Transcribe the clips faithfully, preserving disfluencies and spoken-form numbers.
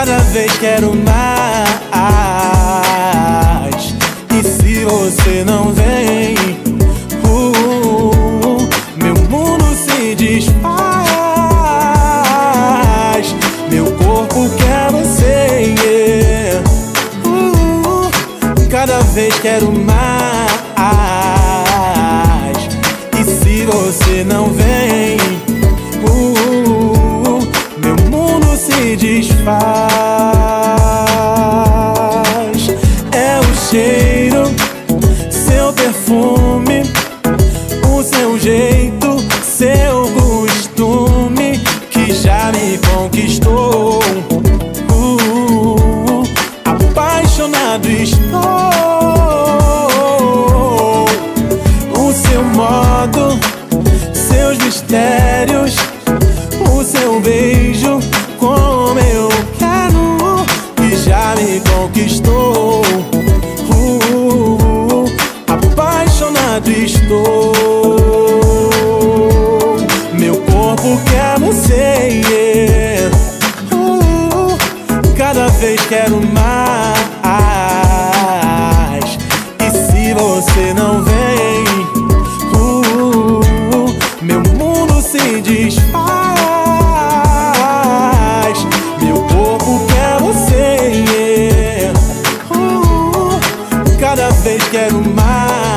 Cada vez quero mais. E se você não vem, uh, meu mundo se desfaz. Meu corpo quer você, yeah. uh, Cada vez quero mais. E se você não vem, uh, meu mundo se desfaz. É o cheiro, seu perfume, o seu jeito, seu costume que já me conquistou. uh, Apaixonado estou. O seu modo, seus mistérios, o seu beijo, como eu quero, que já me conquistou. uh, Apaixonado estou. Meu corpo quer você, yeah. uh, Cada vez quero mais. E se você não vem, uh, meu mundo se desfaz. Meu corpo quer você, yeah. uh, Cada vez quero mais.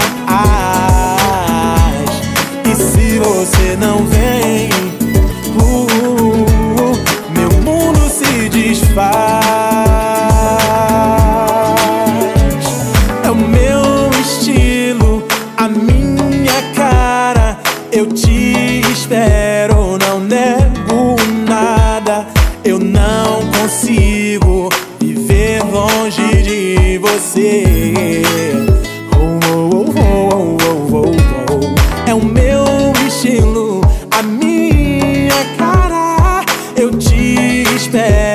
E se você não vem, uh, meu mundo se desfaz. É o meu estilo, a minha cara. Eu te espero, não nego nada. Eu não consigo viver longe de você. Oh, oh, oh, oh, oh, oh, oh. É o meu estilo, a minha cara. Eu te espero.